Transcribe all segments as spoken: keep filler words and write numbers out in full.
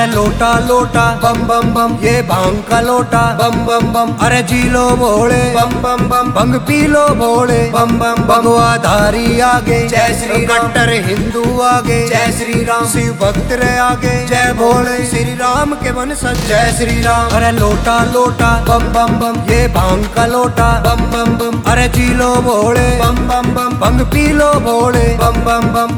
अरे लोटा लोटा बम बम बम, ये भांग का लोटा बम बम बम। अरे जी लो भोले बम बम बम, भंग पी लो भोले बम बम। भगवाधारी आगे जय श्री राम, कट्टर हिंदू आगे जय श्री राम, शिव भक्त रे आगे जय भोले, श्री राम के वंशज जय श्री राम। अरे लोटा लोटा बम बम बम, ये भांग का लोटा बम बम बम। अरे जी लो भोले बम बम बम, भंग पी लो भोले बम बम बम।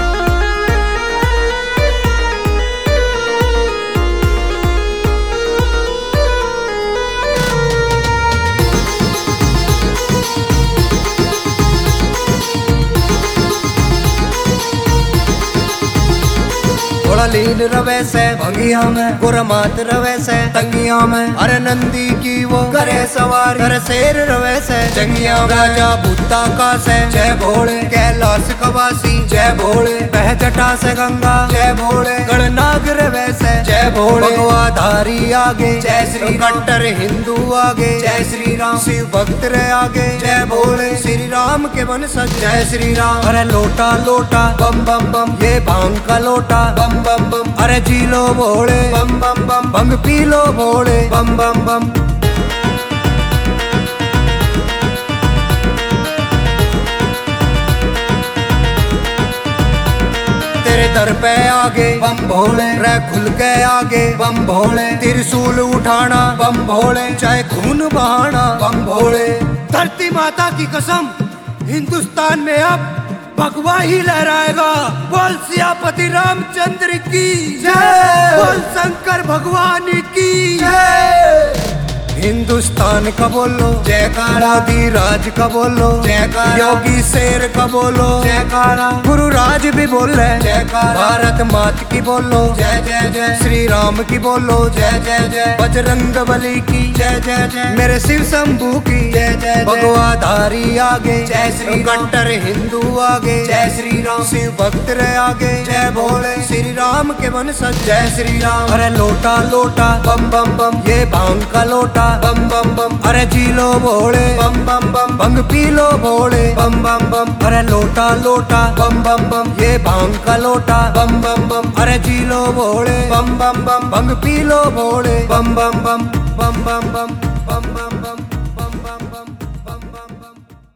थोड़ा लीन रवे से भंगिया में, गुरमात रवे से तंगिया में। अरे नंदी की वो करे सवारी, अरे शेर रवे से जंगिया में। राजा बुद्धा का से जय भोले, कैलाश कवासी जय भोले, बह जटा से गंगा जय भोले, गणनाग रवे से जय भोले। भगवाधारी आगे जय श्री, कट्टर हिंदू आगे जय श्री राम, शिव भक्त रे आगे जय भोले, श्री राम के वंशज जय श्री राम। अरे लोटा लोटा बम बम बम, ये भांग का लोटा बम बम बम। अरे जी लो भोले बम बम बम, भंग पी लो भोले बम बम बम। तेरे दर पे आगे बम भोले, रे खुल के आगे बम भोले, त्रिशूल उठाना बम भोले, चाहे खून बहाना बम भोले। धरती माता की कसम, हिंदुस्तान में अब भगवा ही लहराएगा। बोल सियापति रामचंद्र की जय, बोल शंकर भगवान की जय। हिंदुस्तान का बोलो जयकारा, मोदी राज का बोलो जयकारा, योगी शेर का बोलो जयकारा, गुरु राज भी बोल रहे जयकारा, भारत मात की बोलो जय जय जय, श्री राम की बोलो जय जय जय, बजरंग बली की जय जय जय, मेरे शिव शंभू की जय जय। भगवाधारी आगे जय श्री, कट्टर हिंदू आगे जय श्री राम, शिव भक्त रे आगे जय भोले, श्री राम के वंशज जय श्री राम। अरे लोटा लोटा बम बम बम, ये भांग का लोटा बम बम बम। अरे जी लो भोले बम बम बम, भंग पी लो भोले बम बम बम। अरे लोटा लोटा बम बम बम, ये भांग का लोटा बम बम बम। अरे जी लो भोले बम बम बम, भंग पी लो भोले बम बम बम बम बम बम बम बम बम।